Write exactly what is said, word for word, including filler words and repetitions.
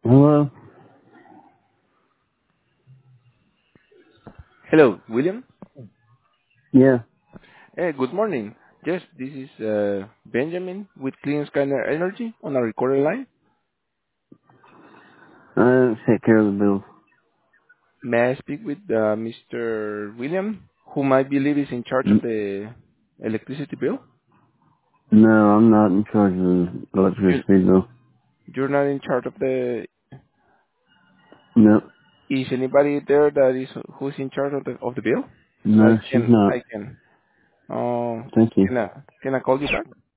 Hello? Hello, William. Yeah. Hey, good morning. Yes, this is uh, Benjamin with Clean Scanner Energy on a recorded line. I don't take care of the bill. May I speak with uh, Mister William, whom I believe is in charge of N- the electricity bill? No, I'm not in charge of the You, electricity bill. you're not in charge of the... No. Is anybody there that is who's in charge of the of the bill? So I No, she's can not. I can. Uh, Thank you. can I can I call you back?